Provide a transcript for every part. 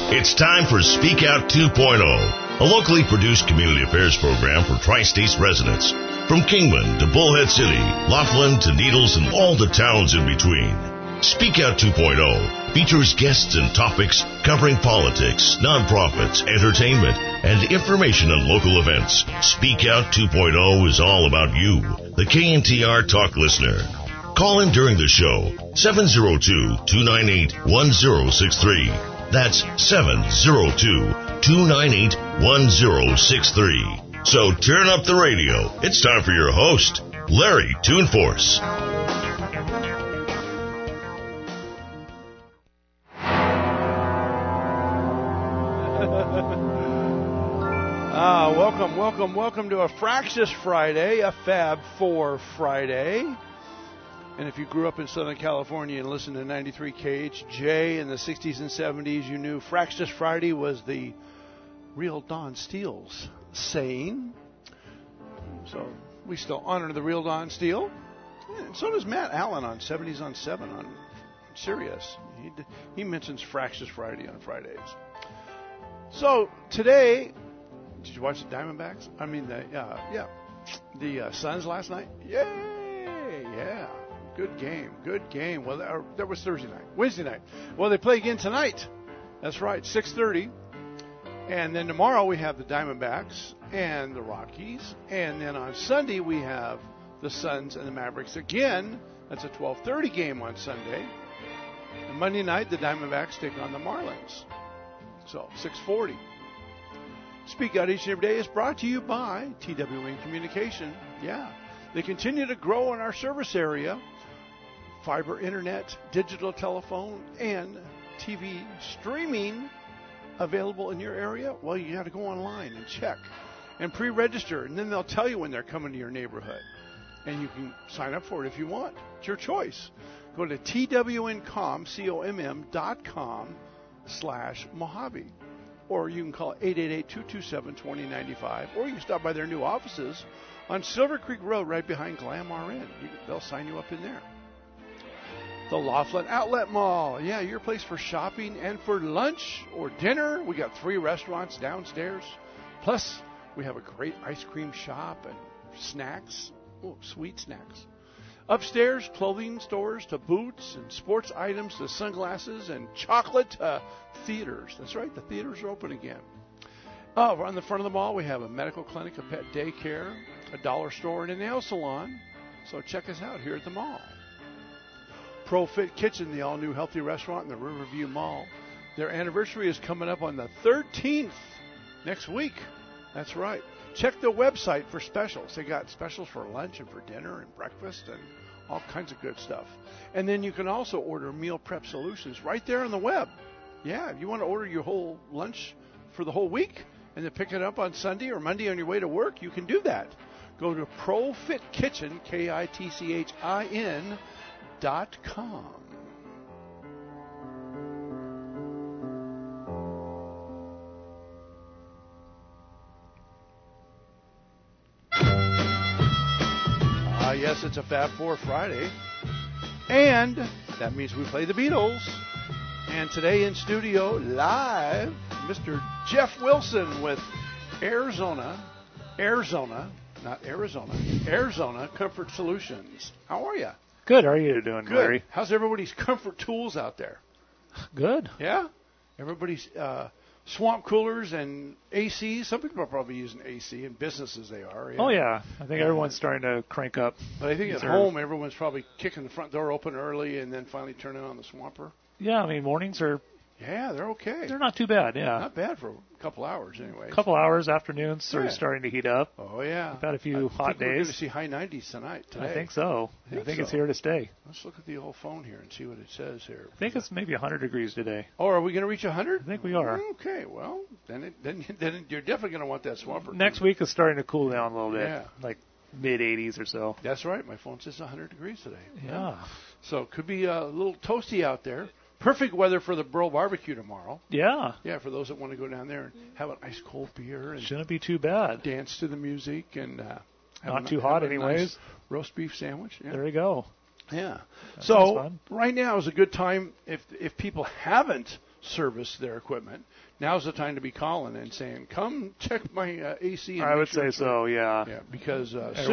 It's time for Speak Out 2.0, a locally produced community affairs program for Tri-States residents. From Kingman to Bullhead City, Laughlin to Needles, and all the towns in between. Speak Out 2.0 features guests and topics covering politics, nonprofits, entertainment, and information on local events. Speak Out 2.0 is all about you, the KNTR Talk listener. Call in during the show, 702-298-1063. That's 702-298-1063. So turn up the radio. It's time for your host, Larry Toonforce. Welcome to a Fractious Friday, a Fab 4 Friday. And if you grew up in Southern California and listened to 93 KHJ in the 60s and 70s, you knew Fractious Friday was the real Don Steele's saying. So we still honor the real Don Steele. And so does Matt Allen on 70s on 7 on Sirius. He mentions Fractious Friday on Fridays. So today, did you watch the Diamondbacks? I mean, the Suns last night? Yay! Yeah. Good game. Well, that was Wednesday night. Well, they play again tonight. That's right, 6:30. And then tomorrow we have the Diamondbacks and the Rockies. And then on Sunday we have the Suns and the Mavericks again. That's a 12:30 game on Sunday. And Monday night, the Diamondbacks take on the Marlins. So, 6:40. Speak Out each and every day is brought to you by TWN Communication. Yeah, they continue to grow in our service area. Fiber internet, digital telephone, and TV streaming available in your area. Well, you got to go online and check and pre-register, and then they'll tell you when they're coming to your neighborhood. And you can sign up for it if you want. It's your choice. Go to twncomm.com/Mojave. Or you can call 888-227-2095. Or you can stop by their new offices on Silver Creek Road right behind Glam RN. They'll sign you up in there. The Laughlin Outlet Mall. Yeah, your place for shopping and for lunch or dinner. We got 3 restaurants downstairs. Plus, we have a great ice cream shop and snacks. Oh, sweet snacks. Upstairs, clothing stores to boots and sports items to sunglasses and chocolate to theaters. That's right, the theaters are open again. Oh, on the front of the mall, we have a medical clinic, a pet daycare, a dollar store, and a nail salon. So check us out here at the mall. ProFit Kitchen, the all-new healthy restaurant in the Riverview Mall. Their anniversary is coming up on the 13th next week. That's right. Check the website for specials. They got specials for lunch and for dinner and breakfast and all kinds of good stuff. And then you can also order meal prep solutions right there on the web. Yeah, if you want to order your whole lunch for the whole week and then pick it up on Sunday or Monday on your way to work, you can do that. Go to ProFit Kitchen, KITCHIN.com. Yes, it's a Fab 4 Friday, and that means we play the Beatles. And today in studio, live, Mr. Jeff Wilson with Arizona Comfort Solutions. How are you? Good. How are you doing, Good. Larry? How's everybody's comfort tools out there? Good. Yeah? Everybody's swamp coolers and AC. Some people are probably using AC in businesses they are. Yeah. Oh, yeah. I think everyone's starting to crank up. But I think at home, everyone's probably kicking the front door open early and then finally turning on the swamper. Yeah, I mean, mornings are... Yeah, they're okay. They're not too bad, yeah. Not bad for a couple hours anyway. A couple hours, afternoons, sort of starting to heat up. Oh, yeah. We've had a few hot days. We're going to see high 90s today. I think so. I think it's here to stay. Let's look at the old phone here and see what it says here. I think it's maybe 100 degrees today. Oh, are we going to reach 100? I think we are. Okay, well, then you're definitely going to want that swamper. Next week is starting to cool down a little bit. Yeah. Like mid-80s or so. That's right. My phone says 100 degrees today. Yeah. So it could be a little toasty out there. Perfect weather for the Burl Barbecue tomorrow. Yeah. Yeah, for those that want to go down there and have an ice cold beer. And shouldn't be too bad. Dance to the music and not too hot anyways. Nice roast beef sandwich. Yeah. There you go. Yeah. That so right now is a good time if people haven't service their equipment. Now's the time to be calling and saying, "Come check my AC." And I would say so. Yeah. Yeah, because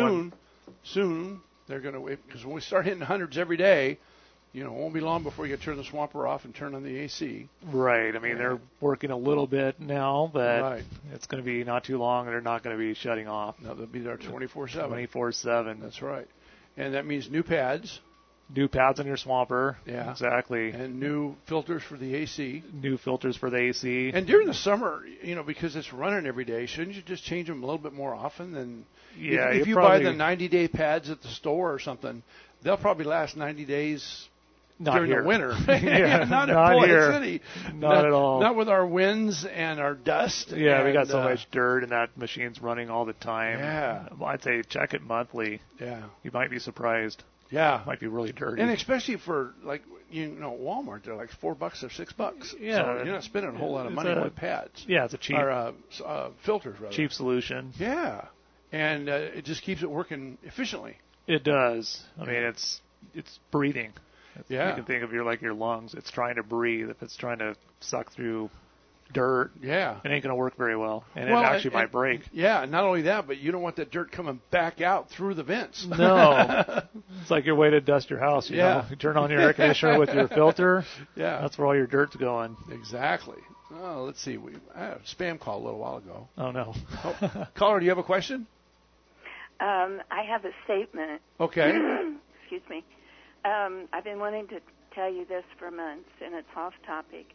soon they're going to wait. Because when we start hitting hundreds every day, it won't be long before you got to turn the swamper off and turn on the AC. Right. I mean, they're working a little bit now, but Right. it's going to be not too long, and they're not going to be shutting off. No, they'll be there 24/7. 24/7. That's right. And that means new pads. New pads on your swamper. Yeah. Exactly. And new filters for the AC. New filters for the AC. And during the summer, because it's running every day, shouldn't you just change them a little bit more often than Yeah, if you probably, buy the 90-day pads at the store or something, they'll probably last 90 days during here. the winter. Yeah, not at not Bullhead here. City. Not at all. Not with our winds and our dust. Yeah, we got and, so much dirt, and that machine's running all the time. Yeah. Well, I'd say check it monthly. Yeah. You might be surprised. Yeah. Might be really dirty. And especially for, Walmart, they're like $4 or $6. Yeah. So you're not spending a whole lot of money on pads. Yeah, it's a cheap, Or filters, rather. cheap solution. Yeah. And it just keeps it working efficiently. It does. I mean, it's breathing. Yeah. You can think of your lungs. It's trying to breathe. If it's trying to suck through dirt, Yeah. it ain't going to work very well. And Well, it actually might break. Yeah, not only that, but you don't want that dirt coming back out through the vents. No. It's like your way to dust your house. You know? You turn on your air conditioner with your filter. Yeah. That's where all your dirt's going. Exactly. Oh, let's see. I had a spam call a little while ago. Oh, no. Caller, do you have a question? I have a statement. Okay. Excuse me. I've been wanting to tell you this for months, and it's off topic.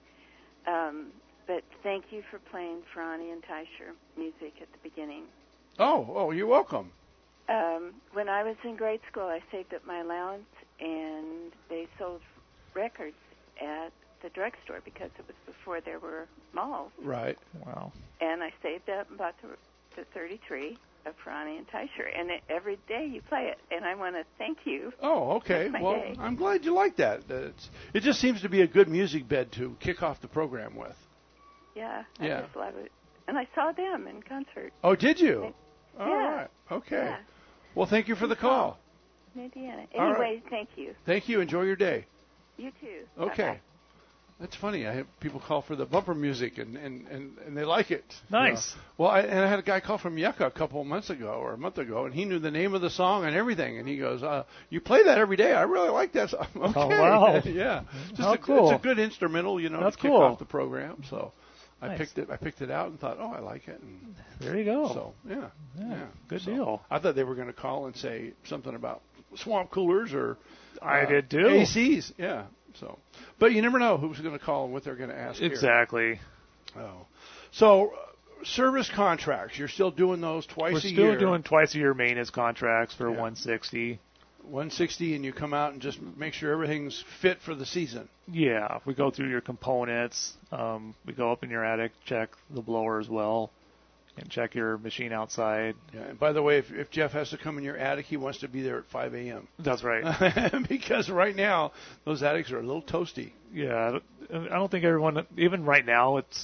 But thank you for playing Franny and Teicher music at the beginning. Oh, you're welcome. When I was in grade school, I saved up my allowance, and they sold records at the drugstore because it was before there were malls. Right. Wow. And I saved up and bought the 33 of Franny and Teicher, and every day you play it, and I want to thank you. Oh, okay. That's my Well, day. I'm glad you like that. It just seems to be a good music bed to kick off the program with. Yeah, Yeah. I just love it. And I saw them in concert Oh, did you? Yeah. All right. Okay. Yeah. Well, thank you for the call. in Indiana. All right. Anyway, thank you. Thank you. Enjoy your day. You too. Okay. Bye-bye. That's funny. I have people call for the bumper music, and they like it. Nice. Well, I had a guy call from Yucca a couple of months ago or a month ago, and he knew the name of the song and everything. And he goes, "You play that every day. I really like that song." Okay. Oh, wow. Yeah. How cool. It's a good instrumental, That's to kick cool. off the program. So I Nice. picked it out and thought, "Oh, I like it." And There you go. so yeah. Good So deal. I thought they were going to call and say something about swamp coolers or I did too. ACs. Yeah. So, but you never know who's going to call and what they're going to ask. here. Exactly. Oh, so service contracts. You're still doing those twice We're a still year. doing twice a year maintenance contracts for Yeah. 160. 160, and you come out and just make sure everything's fit for the season. Yeah, we go through your components. We go up in your attic, check the blower as well, and check your machine outside. Yeah. And by the way, if Jeff has to come in your attic, he wants to be there at 5 a.m. That's right. because right now those attics are a little toasty. Yeah, I don't think everyone, even right now, it's,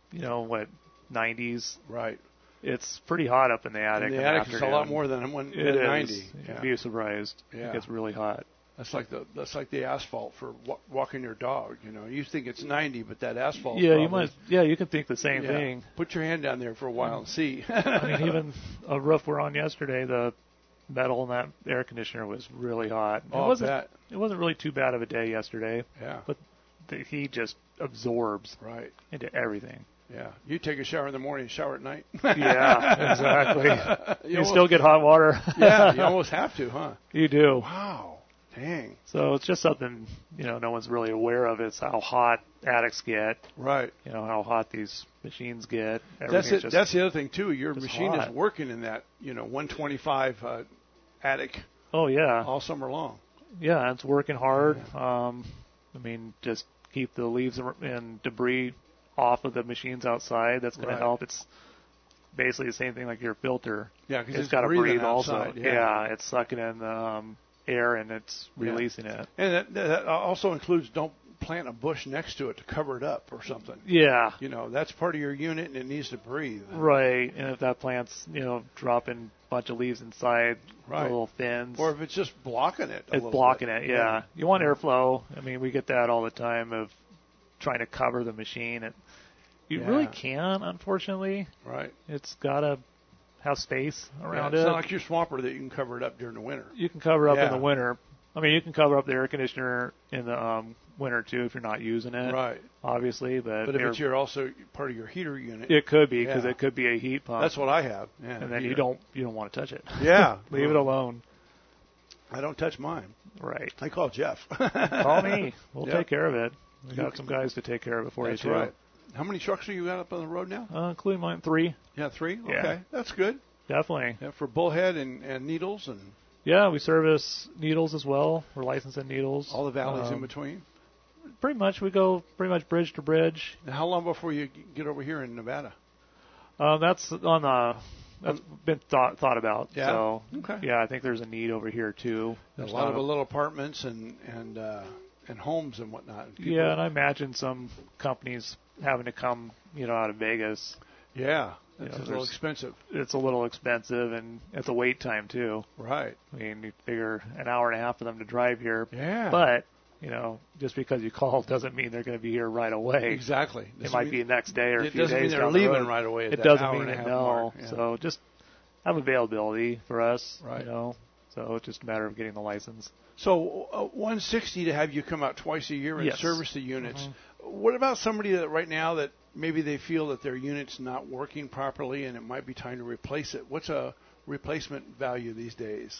90s. Right. It's pretty hot up in the attic. And the in attic is a afternoon. lot more than It is. 90. You'd Yeah. be surprised. Yeah. It gets really hot. That's like the asphalt for walking your dog. You think it's 90, but that asphalt. Yeah, you might. Yeah, you can think the same Yeah. thing. Put your hand down there for a while and see. I mean, even a roof we're on yesterday, the metal in that air conditioner was really hot. Oh, it wasn't. bet. It wasn't really too bad of a day yesterday, Yeah. but the heat just absorbs Right. into everything. Yeah. You take a shower in the morning, shower at night. Yeah, exactly. You almost- still get hot water. Yeah, you almost have to, huh? You do. Wow. Dang. So it's just something no one's really aware of. It's how hot attics get. Right. How hot these machines get. That's Everything's it. just- That's the other thing too. Your just machine hot. is working in that 125 attic Oh yeah. all summer long. Yeah, it's working hard. Just keep the leaves and debris off of the machines outside. That's going Right. to help. It's basically the same thing like your filter. Yeah, because It's got to breathe also. outside, Yeah. It's sucking in the air and it's releasing it. And that also includes don't plant a bush next to it to cover it up or something. Yeah. That's part of your unit and it needs to breathe. Right. And if that plant's dropping a bunch of leaves inside, Right. little fins. Or if it's just blocking it. It's blocking it, yeah. You want airflow. I mean, we get that all the time of trying to cover the machine. You Yeah. really can, unfortunately. Right. It's got to have space around It's it. not like your swamper that you can cover it up during the winter. You can cover up Yeah. in the winter. I mean, you can cover up the air conditioner in the winter too if you're not using it. Right. Obviously, But if it's also part of your heater unit, it could be because Yeah. it could be a heat pump. that's what I have. Yeah. and then heater. you don't want to touch it. Yeah. Leave it alone. I don't touch mine. Right. I call Jeff. Call me. We'll Yep. take care of it. We got some guys to take care of it for That's you too. right. How many trucks are you got up on the road now? Including mine, 3. Yeah, 3. Yeah. Okay, that's good. Definitely. Yeah, for bullhead and needles and Yeah, we service needles as well. We're licensed in needles. all the valleys in between. Pretty much, we go bridge to bridge. Now, how long before you get over here in Nevada? That's been thought about. Yeah? So, Okay. yeah, I think there's a need over here too. A There's lot not of little apartments and homes and whatnot. People- Yeah, and I imagine some companies having to come, out of Vegas. yeah, that's Yeah, a little there's- expensive. It's a little expensive, and it's a wait time too. Right. I mean, you figure an hour and a half for them to drive here. Yeah. But, just because you call doesn't mean they're going to be here right away. Exactly. It might be next day or a It few doesn't days mean they're down the leaving road. right away. At It that doesn't hour mean and a it, half no. mark. Yeah. So just have availability for us. Right. So it's just a matter of getting the license. So 160 to have you come out twice a year and Yes. service the units. Mm-hmm. What about somebody that right now that maybe they feel that their unit's not working properly and it might be time to replace it? What's a replacement value these days?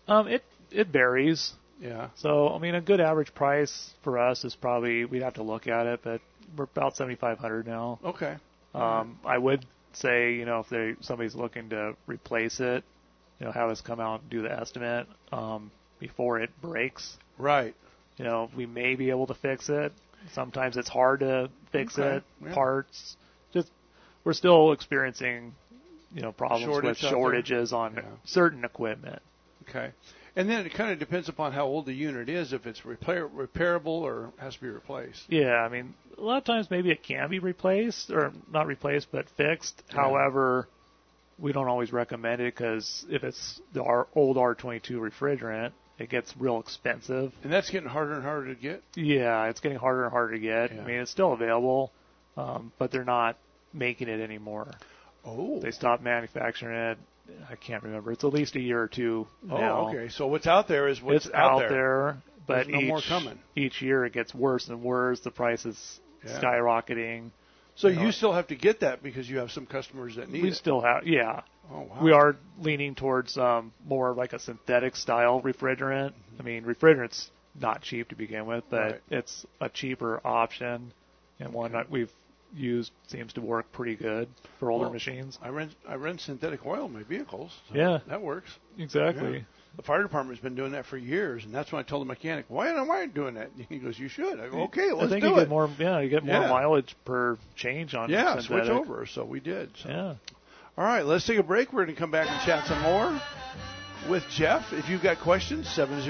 It varies. Yeah. So I mean, a good average price for us is probably, we'd have to look at it, but we're about $7,500 now. Okay. I would say, if somebody's looking to replace it, have us come out and do the estimate before it breaks. Right. We may be able to fix it. Sometimes it's hard to fix Okay, it. yeah. Parts. We're still experiencing, problems Shortage with out shortages on Yeah. certain equipment. Okay. And then it kind of depends upon how old the unit is, if it's repairable or has to be replaced. Yeah, I mean, a lot of times maybe it can be replaced, or not replaced, but fixed. Yeah. However, we don't always recommend it because if it's our old R22 refrigerant, it gets real expensive. And that's getting harder and harder to get? Yeah, it's getting harder and harder to get. Yeah. I mean, it's still available, but they're not making it anymore. Oh. They stopped manufacturing it. I can't remember. It's at least a year or two now. Oh, okay. So what's out there is what's It's out there, but There's no more coming. each year it gets worse and worse. The price is Yeah. skyrocketing. So you still have to get that because you have some customers that need We it. still have, yeah. Oh, wow. We are leaning towards more like a synthetic style refrigerant. I mean, refrigerant's not cheap to begin with, but Right. it's a cheaper option, and one that we've used seems to work pretty good for older Well, machines. I run synthetic oil in my vehicles. So Yeah. that works. Exactly. Yeah. The fire department's been doing that for years, and that's when I told the mechanic, "Why am I doing that?" And he goes, "You should." I go, "Okay, let's I think do you it." get more. Yeah, you get more Yeah. mileage per change on. Yeah, synthetic. switch over. So we did. So. Yeah. All right, let's take a break. We're going to come back and chat some more with Jeff. If you've got questions,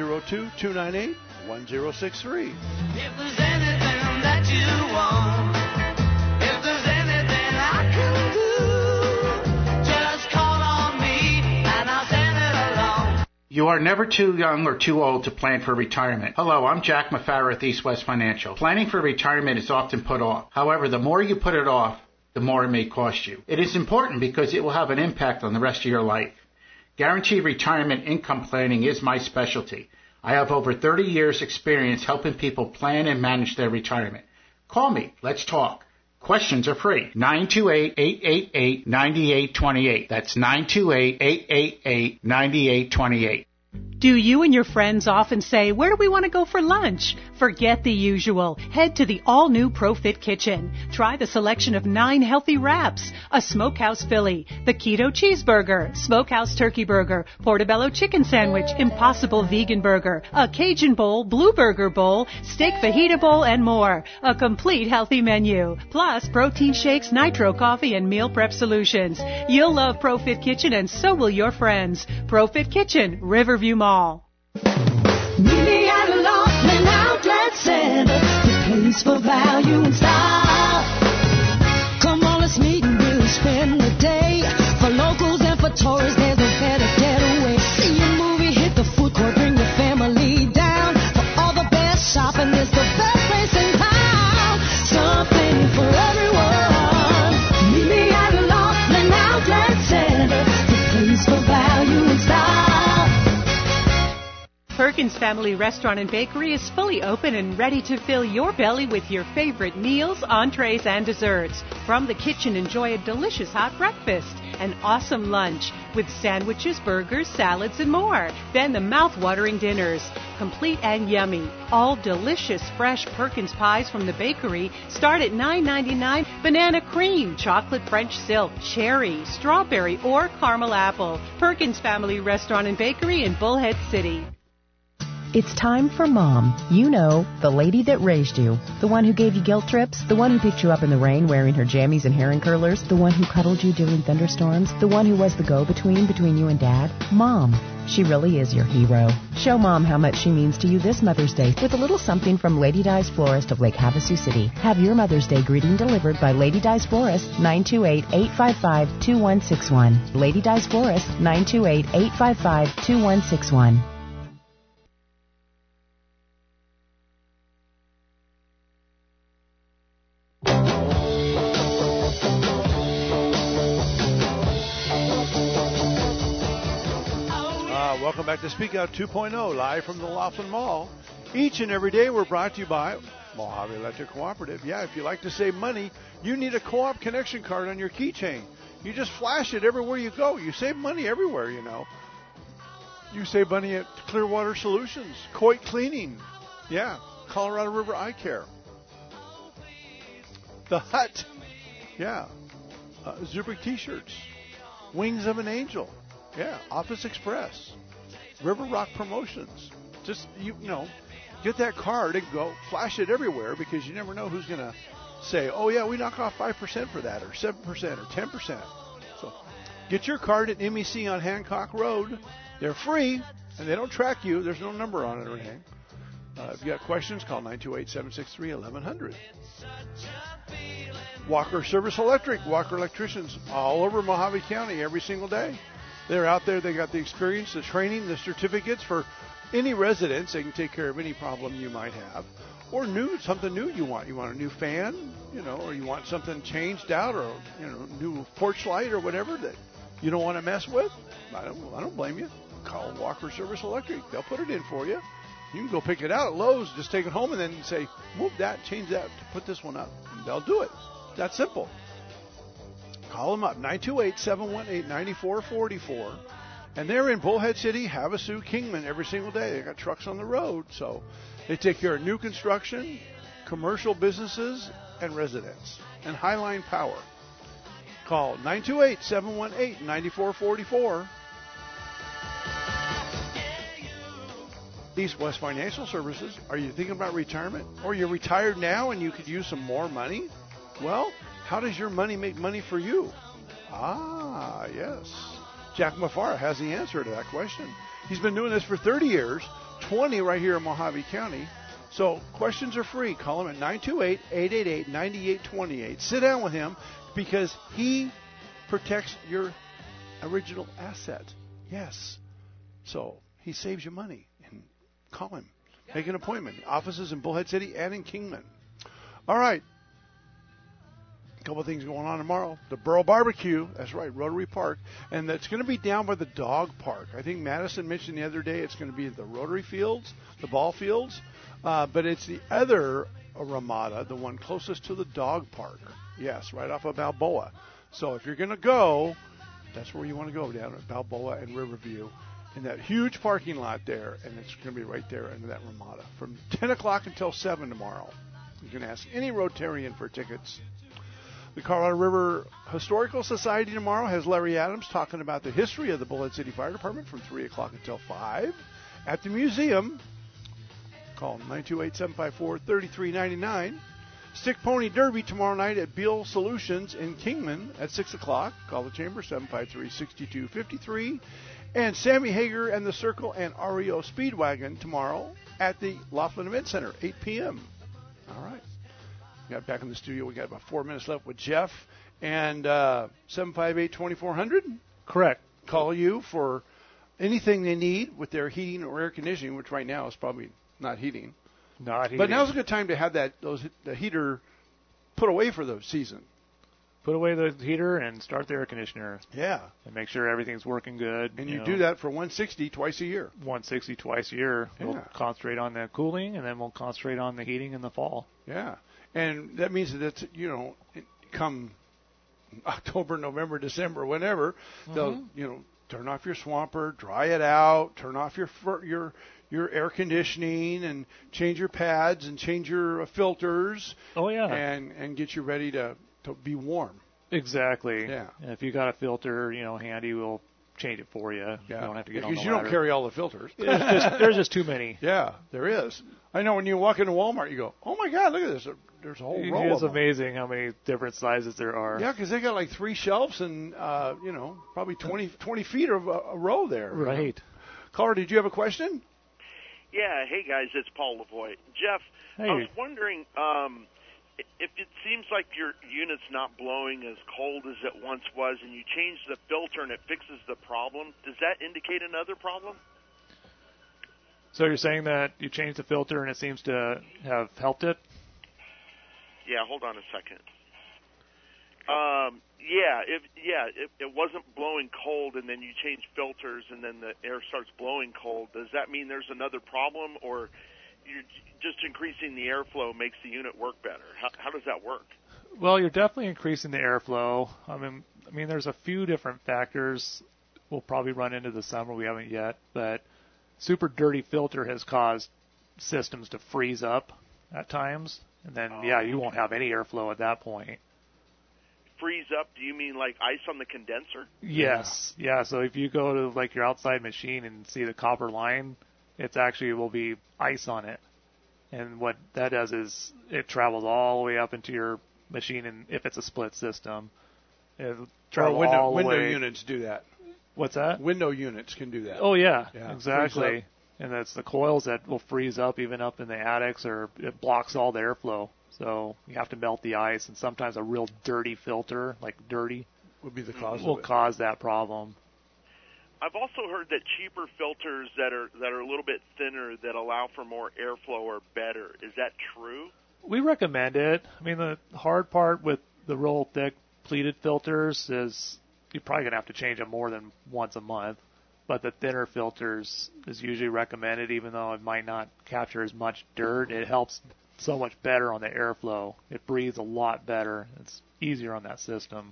702-298-1063. If there's anything that you want, if there's anything I can do, just call on me and I'll send it along. You are never too young or too old to plan for retirement. Hello, I'm Jack Mafara with East West Financial. Planning for retirement is often put off. However, the more you put it off, the more it may cost you. It is important because it will have an impact on the rest of your life. Guaranteed retirement income planning is my specialty. I have over 30 years experience helping people plan and manage their retirement. Call me. Let's talk. Questions are free. 928-888-9828. That's 928-888-9828. Do you and your friends often say, where do we want to go for lunch? Forget the usual. Head to the all-new ProFit Kitchen. Try the selection of 9 healthy wraps, a Smokehouse Philly, the Keto Cheeseburger, Smokehouse Turkey Burger, Portobello Chicken Sandwich, Impossible Vegan Burger, a Cajun Bowl, Blue Burger Bowl, Steak Fajita Bowl, and more. A complete healthy menu. Plus, protein shakes, nitro coffee, and meal prep solutions. You'll love ProFit Kitchen, and so will your friends. ProFit Kitchen, Riverview Mall. Meet me at a Laughlin Outlet Center, the place for value and style. Come on, let's meet and we'll spend the day. For locals and for tourists, there's no better getaway. See a movie, hit the food court, bring your family down. For all the best shopping, it's the best place in town. So Perkins Family Restaurant and Bakery is fully open and ready to fill your belly with your favorite meals, entrees, and desserts. From the kitchen, enjoy a delicious hot breakfast, an awesome lunch with sandwiches, burgers, salads, and more. Then the mouth-watering dinners, complete and yummy. All delicious, fresh Perkins pies from the bakery start at $9.99. Banana cream, chocolate French silk, cherry, strawberry, or caramel apple. Perkins Family Restaurant and Bakery in Bullhead City. It's time for Mom. You know, the lady that raised you. The one who gave you guilt trips. The one who picked you up in the rain wearing her jammies and herring curlers. The one who cuddled you during thunderstorms. The one who was the go-between you and Dad. Mom. She really is your hero. Show Mom how much she means to you this Mother's Day with a little something from Lady Di's Florist of Lake Havasu City. Have your Mother's Day greeting delivered by Lady Di's Florist, 928-855-2161. Lady Di's Florist, 928-855-2161. Welcome back to Speak Out 2.0, live from the Laughlin Mall. Each and every day we're brought to you by Mojave Electric Cooperative. Yeah, if you like to save money, you need a co-op connection card on your keychain. You just flash it everywhere you go. You save money everywhere, you know. You save money at Clearwater Solutions, Coit Cleaning, yeah, Colorado River Eye Care, The Hut, yeah, Zubrik T-shirts, Wings of an Angel, yeah, Office Express, River Rock Promotions. Just, you know, get that card and go flash it everywhere because you never know who's going to say, oh, yeah, we knock off 5% for that or 7% or 10%. So get your card at MEC on Hancock Road. They're free, and they don't track you. There's no number on it or anything. If you got questions, call 928-763-1100. Walker Service Electric, Walker Electricians all over Mojave County every single day. They're out there. They got the experience, the training, the certificates for any residents. They can take care of any problem you might have, or something new you want. You want a new fan, you know, or you want something changed out, or new porch light or whatever that you don't want to mess with. I don't blame you. Call Walker Service Electric. They'll put it in for you. You can go pick it out at Lowe's, just take it home, and then say, move that, change that, put this one up. And they'll do it. That simple. Call them up, 928-718-9444. And they're in Bullhead City, Havasu, Kingman every single day. They got trucks on the road, so they take care of new construction, commercial businesses, and residents. And Highline Power. Call 928-718-9444. East West Financial Services. Are you thinking about retirement? Or you're retired now and you could use some more money? Well, how does your money make money for you? Ah, yes. Jack Mafara has the answer to that question. He's been doing this for 30 years, 20 right here in Mojave County. So questions are free. Call him at 928-888-9828. Sit down with him because he protects your original asset. Yes. So he saves you money. And call him. Make an appointment. Offices in Bullhead City and in Kingman. All right. Couple of things going on tomorrow. The Burro Barbecue, that's right, Rotary Park, and that's going to be down by the dog park. I think Madison mentioned the other day it's going to be at the Rotary Fields, the ball fields, but it's the other Ramada, the one closest to the dog park. Yes, right off of Balboa. So if you're going to go, that's where you want to go, down at Balboa and Riverview, in that huge parking lot there, and it's going to be right there under that Ramada from 10 o'clock until 7 tomorrow. You can ask any Rotarian for tickets. The Colorado River Historical Society tomorrow has Larry Adams talking about the history of the Bullhead City Fire Department from 3 o'clock until 5. At the museum, call 928-754-3399. Stick Pony Derby tomorrow night at Beal Solutions in Kingman at 6 o'clock. Call the chamber, 753-6253. And Sammy Hager and the Circle and REO Speedwagon tomorrow at the Laughlin Event Center, 8 p.m. All right. We got back in the studio. We got about 4 minutes left with Jeff. And 758-2400? Correct. Call you for anything they need with their heating or air conditioning, which right now is probably not heating. Not heating. But now's a good time to have the heater put away for the season. put away the heater and start the air conditioner. Yeah. And make sure everything's working good. And you do that for $160 twice a year. $160 twice a year. Yeah. We'll concentrate on the cooling, and then we'll concentrate on the heating in the fall. Yeah. And that means that it's, come October, November, December, whenever, they'll, turn off your swamper, dry it out, turn off your air conditioning, and change your pads and change your filters. Oh, yeah. And get you ready to be warm. Exactly. Yeah. And if you got a filter, handy, we'll change it for you. Yeah. You don't have to get on the Because you ladder. don't carry all the filters. There's just too many. Yeah, there is. I know when you walk into Walmart, you go, oh, my God, look at this. There's a whole row It's of them. amazing how many different sizes there are. Yeah, because they got like 3 shelves and, probably 20 feet of a row there. Right. Caller, did you have a question? Yeah, hey guys, it's Paul Lavoie. Jeff, Hey. I was wondering if it seems like your unit's not blowing as cold as it once was, and you change the filter and it fixes the problem, does that indicate another problem? So you're saying that you changed the filter and it seems to have helped it? Yeah, hold on a second. It wasn't blowing cold, and then you change filters, and then the air starts blowing cold. Does that mean there's another problem, or you're just increasing the airflow makes the unit work better? How does that work? Well, you're definitely increasing the airflow. I mean, there's a few different factors. We'll probably run into the summer. We haven't yet, but super dirty filter has caused systems to freeze up at times, and then you won't have any airflow at that point. Freeze up? Do you mean like ice on the condenser? Yes. Yeah. So if you go to like your outside machine and see the copper line, it's actually will be ice on it. And what that does is it travels all the way up into your machine, and if it's a split system, it'll travel all the way. Window units do that. What's that? Window units can do that. Oh, yeah. Yeah, Exactly. And that's the coils that will freeze up even up in the attics, or it blocks all the airflow. So you have to melt the ice, and sometimes a real dirty filter, like dirty, would be the cause will of it. cause that problem. I've also heard that cheaper filters that are a little bit thinner that allow for more airflow are better. Is that true? We recommend it. I mean, the hard part with the real thick pleated filters is you're probably going to have to change them more than once a month. But the thinner filters is usually recommended, even though it might not capture as much dirt. It helps so much better on the airflow. It breathes a lot better. It's easier on that system.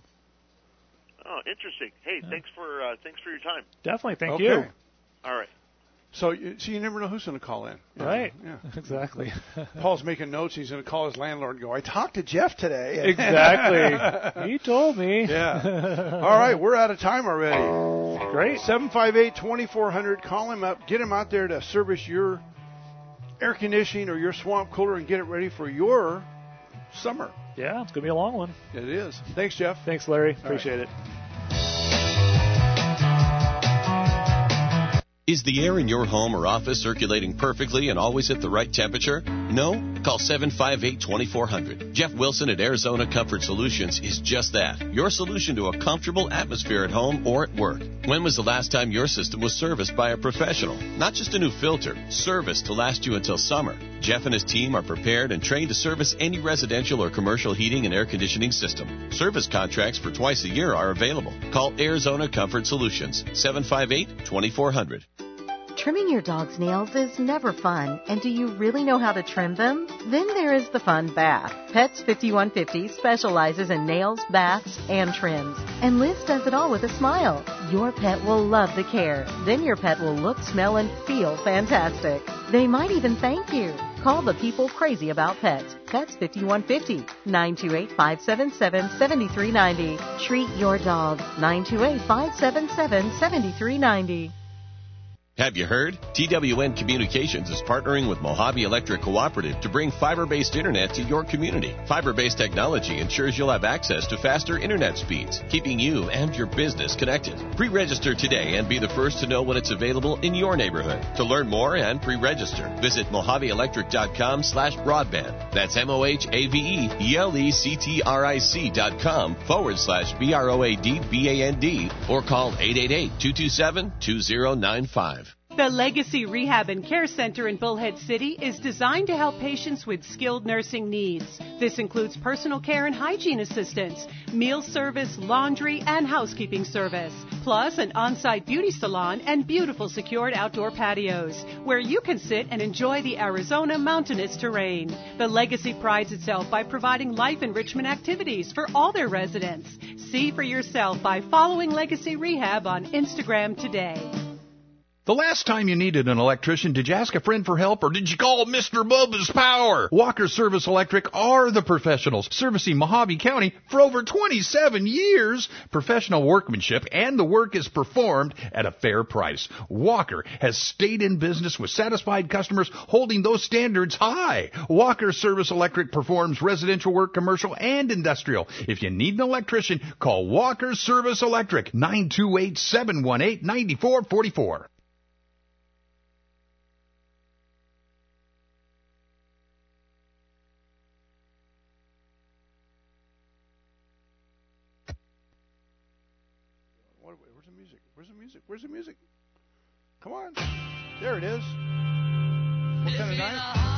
Oh, interesting. Hey, thanks for your time. Definitely, thank you. All right. So you never know who's going to call in. Right. Yeah. Exactly. Paul's making notes. He's going to call his landlord and go, I talked to Jeff today. Exactly. He told me. Yeah. All right, we're out of time already. Great. 758-2400. Call him up. Get him out there to service your air conditioning or your swamp cooler and get it ready for your summer. Yeah, it's going to be a long one. It is. Thanks, Jeff. Thanks, Larry. Appreciate it. Is the air in your home or office circulating perfectly and always at the right temperature? No? Call 758-2400. Jeff Wilson at Arizona Comfort Solutions is just that. Your solution to a comfortable atmosphere at home or at work. When was the last time your system was serviced by a professional? Not just a new filter, serviced to last you until summer. Jeff and his team are prepared and trained to service any residential or commercial heating and air conditioning system. Service contracts for twice a year are available. Call Arizona Comfort Solutions, 758-2400. Trimming your dog's nails is never fun, and do you really know how to trim them? Then there is the fun bath. Pets 5150 specializes in nails, baths, and trims. And Liz does it all with a smile. Your pet will love the care. Then your pet will look, smell, and feel fantastic. They might even thank you. Call the people crazy about pets. Pets 5150, 928-577-7390. Treat your dog, 928-577-7390. Have you heard? TWN Communications is partnering with Mojave Electric Cooperative to bring fiber-based internet to your community. Fiber-based technology ensures you'll have access to faster internet speeds, keeping you and your business connected. Pre-register today and be the first to know when it's available in your neighborhood. To learn more and pre-register, visit mojaveelectric.com/broadband. That's MOHAVEELECTRIC.com/BROADBAND or call 888-227-2095. The Legacy Rehab and Care Center in Bullhead City is designed to help patients with skilled nursing needs. This includes personal care and hygiene assistance, meal service, laundry, and housekeeping service, plus an on-site beauty salon and beautiful secured outdoor patios, where you can sit and enjoy the Arizona mountainous terrain. The Legacy prides itself by providing life enrichment activities for all their residents. See for yourself by following Legacy Rehab on Instagram today. The last time you needed an electrician, did you ask a friend for help or did you call Mr. Bubba's Power? Walker Service Electric are the professionals servicing Mojave County for over 27 years. Professional workmanship and the work is performed at a fair price. Walker has stayed in business with satisfied customers holding those standards high. Walker Service Electric performs residential work, commercial, and industrial. If you need an electrician, call Walker Service Electric, 928-718-9444. Where's the music? Come on. There it is. What kind of night?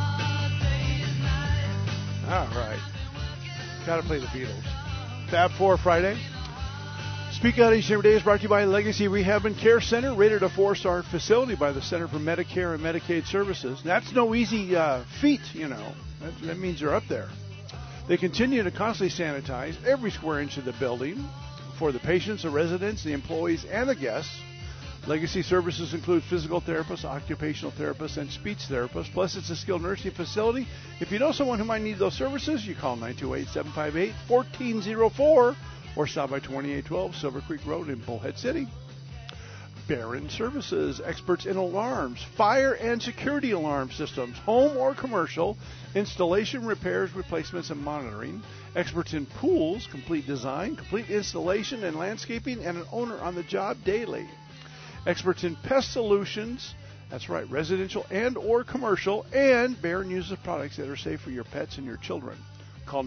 All right. Got to play the Beatles. Fab 4 Friday. Speak Out each and every day is brought to you by Legacy Rehab and Care Center, rated a 4-star facility by the Center for Medicare and Medicaid Services. That's no easy feat, you know. That means you're up there. They continue to constantly sanitize every square inch of the building for the patients, the residents, the employees, and the guests. Legacy services include physical therapists, occupational therapists, and speech therapists. Plus, it's a skilled nursing facility. If you know someone who might need those services, you call 928-758-1404 or stop by 2812 Silver Creek Road in Bullhead City. Barron Services, experts in alarms, fire and security alarm systems, home or commercial, installation, repairs, replacements, and monitoring. Experts in pools, complete design, complete installation and landscaping, and an owner on the job daily. Experts in pest solutions, that's right, residential and or commercial, and Barron uses products that are safe for your pets and your children. Call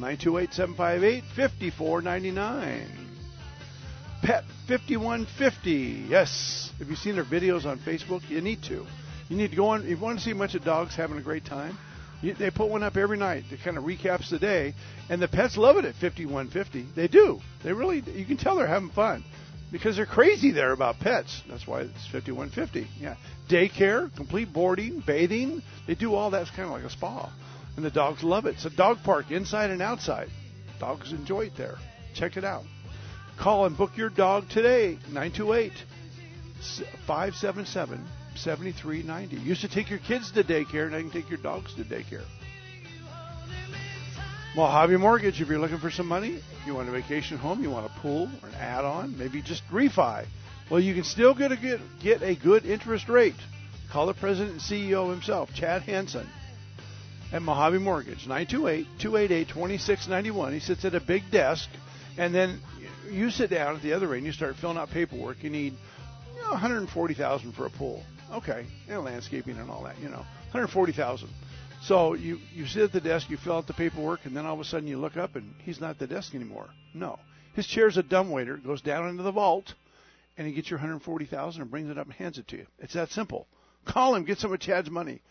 928-758-5499. Pet 5150, yes. Have you seen their videos on Facebook? You need to. You need to go on. If you want to see a bunch of dogs having a great time, they put one up every night that kind of recaps the day, and the pets love it at 5150. They do. They really, you can tell they're having fun because they're crazy there about pets. That's why it's 5150. Yeah. Daycare, complete boarding, bathing. They do all that. It's kind of like a spa. And the dogs love it. It's a dog park inside and outside. Dogs enjoy it there. Check it out. Call and book your dog today, 928-577-7390. Used to take your kids to daycare, now you can take your dogs to daycare. Mojave Mortgage, if you're looking for some money, you want a vacation home, you want a pool or an add-on, maybe just refi. Well, you can still get a good interest rate. Call the president and CEO himself, Chad Hansen, at Mojave Mortgage, 928-288-2691. He sits at a big desk, and then you sit down at the other end, you start filling out paperwork. You need $140,000 for a pool. Okay, and landscaping and all that, $140,000. So you sit at the desk, you fill out the paperwork, and then all of a sudden you look up and he's not at the desk anymore. No. His chair's a dumbwaiter, goes down into the vault, and he gets your $140,000 and brings it up and hands it to you. It's that simple. Call him, get some of Chad's money.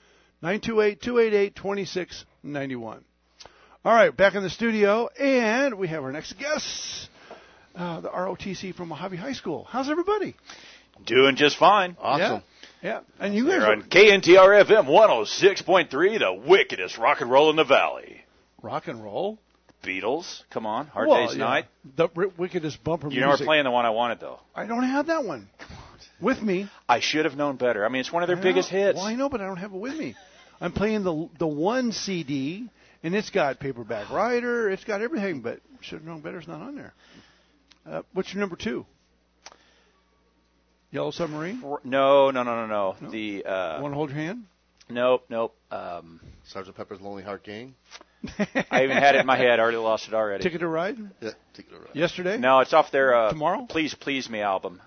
928-288-2691. All right, back in the studio, and we have our next guest. The ROTC from Mojave High School. How's everybody? Doing just fine. Awesome. Yeah. And you guys are on KNTR FM 106.3, the wickedest rock and roll in the valley. Rock and roll? Beatles. Come on. Hard Day's Night. The wickedest bumper music. You're never playing the one I wanted, though. I don't have that one with me. I should have known better. I mean, it's one of their biggest hits. Well, I know, but I don't have it with me. I'm playing the one CD, and it's got Paperback Writer. It's got everything, but should have known better. It's not on there. What's your number 2? Yellow Submarine? No. The Want to Hold Your Hand? Nope. Sgt. Pepper's Lonely Heart Gang? I even had it in my head. I already lost it already. Ticket to Ride? Yeah, Ticket to Ride. Yesterday? No, it's off their Tomorrow? Please Please Me album.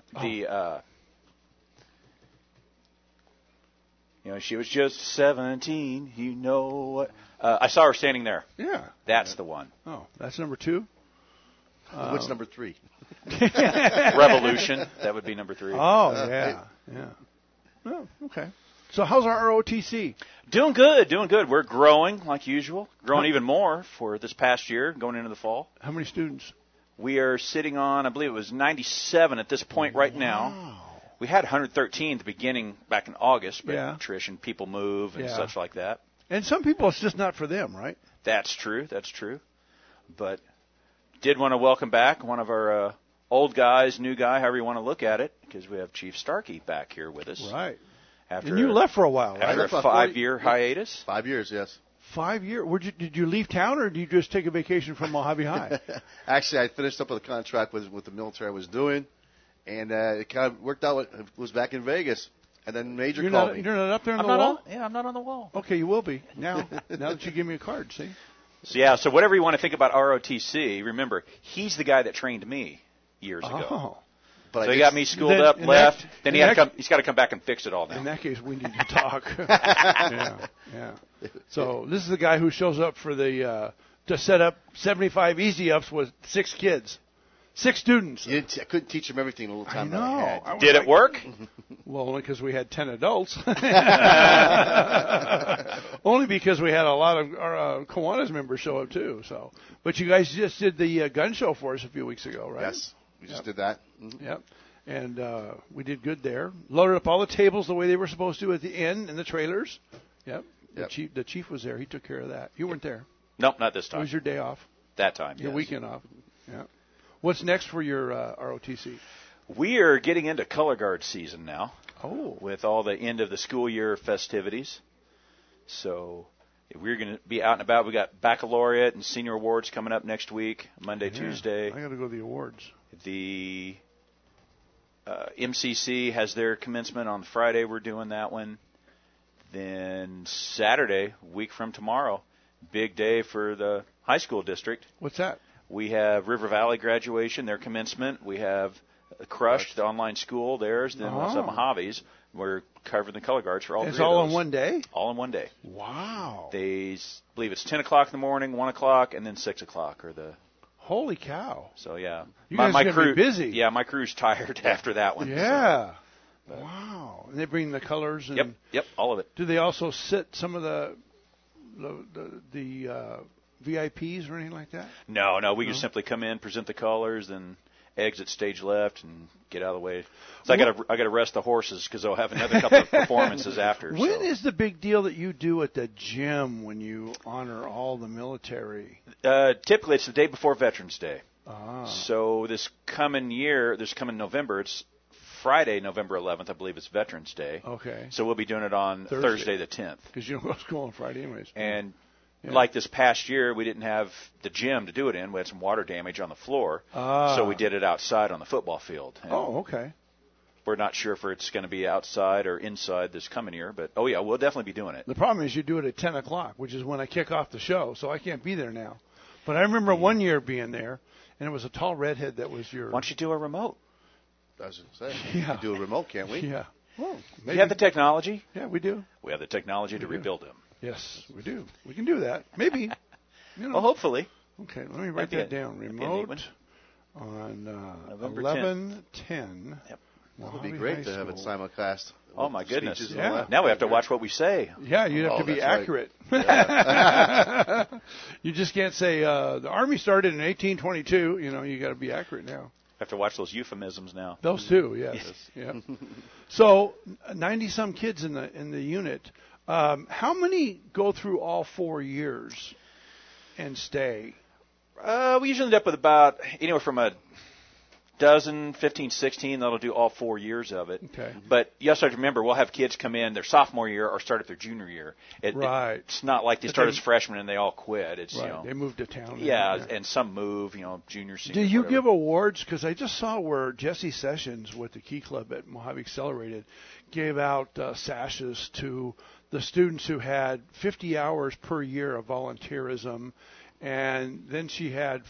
She was just 17. You know what? I saw her standing there. Yeah. That's the one. Oh, that's number 2? What's number 3? Revolution. That would be number 3. Oh, yeah. Oh, okay. So how's our ROTC? Doing good, doing good. We're growing like usual, growing even more for this past year, going into the fall. How many students? We are sitting on, I believe it was 97 at this point right now. We had 113 at the beginning back in August, but attrition, people move and such like that. And some people, it's just not for them, right? That's true. But did want to welcome back one of our old guys, new guy, however you want to look at it, because we have Chief Starkey back here with us. Right. After and you left for a while, right? After a 5-year hiatus. 5 years, yes. 5 years? Did you leave town, or did you just take a vacation from Mojave High? Actually, I finished up with a contract with the military I was doing, and it kind of worked out. It was back in Vegas, and then Major called me. You're not up there on the wall? I'm not on the wall. Okay, you will be now. Now that you give me a card, see? So whatever you want to think about ROTC, remember, he's the guy that trained me years ago. But so he got me schooled up, left. Then he's got to come back and fix it all now. In that case, we need to talk. Yeah. So this is the guy who shows up for the to set up 75 easy ups with 6 kids, 6 students. I couldn't teach them everything the little time that I had. Did it work? Well, only because we had 10 adults. Only because we had a lot of our Kiwanis members show up too. So, but you guys just did the gun show for us a few weeks ago, right? Yes. We just did that. Mm-hmm. Yep. And we did good there. Loaded up all the tables the way they were supposed to at the end and the trailers. Yep. The chief was there. He took care of that. You weren't there. Nope, not this time. It was your day off. That time, Your weekend off. Yeah. What's next for your ROTC? We are getting into color guard season now. Oh. With all the end of the school year festivities. So we're going to be out and about. We got baccalaureate and senior awards coming up next week, Monday, Tuesday. I got to go to the awards. The MCC has their commencement on Friday. We're doing that one. Then Saturday, week from tomorrow, big day for the high school district. What's that? We have River Valley graduation, their commencement. We have Crushed, the online school, theirs. Then some Mojave's. We're covering the color guards for all 3 of those. It's all in one day? All in one day. Wow. They believe it's 10 o'clock in the morning, 1 o'clock, and then 6 o'clock are the... Holy cow. So, yeah. You guys are going to be busy. Yeah, my crew's tired after that one. Yeah. So. Wow. And they bring the colors? And Yep, all of it. Do they also sit some of the VIPs or anything like that? No. We just simply come in, present the colors, and exit stage left and get out of the way. So I got to rest the horses because they'll have another couple of performances after. When is the big deal that you do at the gym when you honor all the military? Typically, it's the day before Veterans Day. Ah. So this coming November, it's Friday, November 11th, I believe it's Veterans Day. Okay. So we'll be doing it on Thursday the 10th. Because you don't go to school on Friday anyways. And like this past year, we didn't have the gym to do it in. We had some water damage on the floor. So we did it outside on the football field. And okay. We're not sure if it's going to be outside or inside this coming year, but we'll definitely be doing it. The problem is you do it at 10 o'clock, which is when I kick off the show, so I can't be there now. But I remember one year being there, and it was a tall redhead that was your... Why don't you do a remote? I was going to say, we can do a remote, can't we? Yeah. Well, maybe. You have the technology? Yeah, we do. We have the technology to rebuild them. Yes, we do. We can do that. Maybe. Well, hopefully. Okay, let me write that down. Remote on 11/10. Yep. That would be great to have it simulcast. Oh, my goodness. Yeah. Now we have to watch what we say. Yeah, you have to be accurate. Right. You just can't say, the Army started in 1822. You got to be accurate now. Have to watch those euphemisms now. Those too, yes. Yeah. So, 90-some kids in the unit. How many go through all 4 years and stay? We usually end up with about anywhere from a dozen, 15, 16 that'll do all 4 years of it. Okay. But you also have to remember, we'll have kids come in their sophomore year or start at their junior year. Right. It's not like they start as freshmen and they all quit. It's right. They move to town. Yeah, and some move, junior, senior. Do you give awards? Because I just saw where Jesse Sessions with the Key Club at Mojave Accelerated gave out sashes to the students who had 50 hours per year of volunteerism. And then she had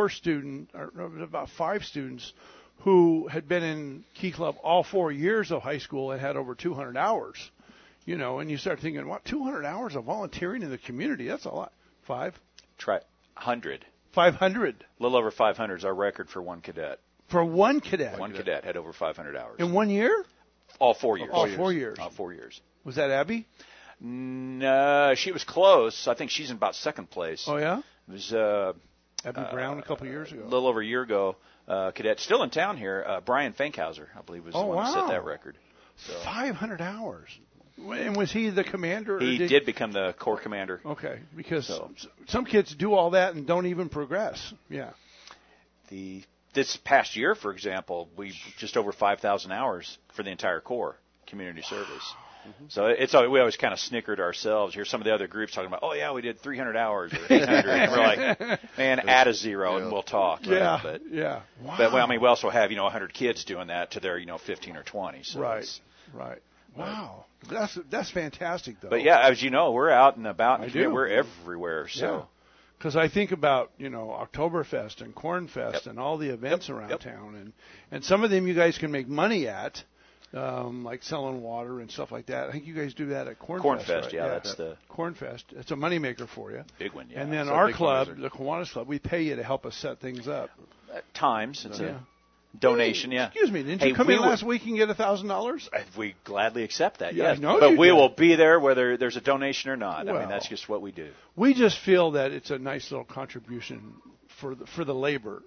about 5 students who had been in Key Club all 4 years of high school and had over 200 hours. And you start thinking, what, 200 hours of volunteering in the community? That's a lot. 5? Try 100. 500. A little over 500 is our record for one cadet. For one cadet? One cadet had over 500 hours. In 1 year? All 4 years. All 4 years. 4 years. Was that Abby? No, she was close. I think she's in about second place. Oh, yeah? It was Abby Brown a couple years ago. A little over a year ago. Cadet still in town here. Brian Fankhauser, I believe, was the one who set that record. So. 500 hours. And was he the commander? He did become the Corps commander. Okay, because some kids do all that and don't even progress. Yeah. This past year, for example, we just over 5,000 hours for the entire Corps community service. So we always kind of snickered ourselves. Here's some of the other groups talking about, oh yeah, we did 300 hours or 800, and we're like, man, add a zero and we'll talk. Right? Yeah, but, yeah. Wow. But well, I mean, we also have 100 kids doing that to their 15 or 20. So right. Wow, that's fantastic though. But yeah, as you know, we're out and about. And we're everywhere. So. Because I think about Oktoberfest and Cornfest and all the events around town, and some of them you guys can make money at. Like selling water and stuff like that. I think you guys do that at Cornfest. Cornfest, right? That's the Cornfest. It's a moneymaker for you. Big one, yeah. And then our club, the Kiwanis Club, we pay you to help us set things up. At times, it's a donation. Yeah. Excuse me, didn't you come in last week and get $1,000? We gladly accept that. Yeah, yes, I know but you we did. will be there whether there's a donation or not. Well, I mean, that's just what we do. We just feel that it's a nice little contribution for the labor.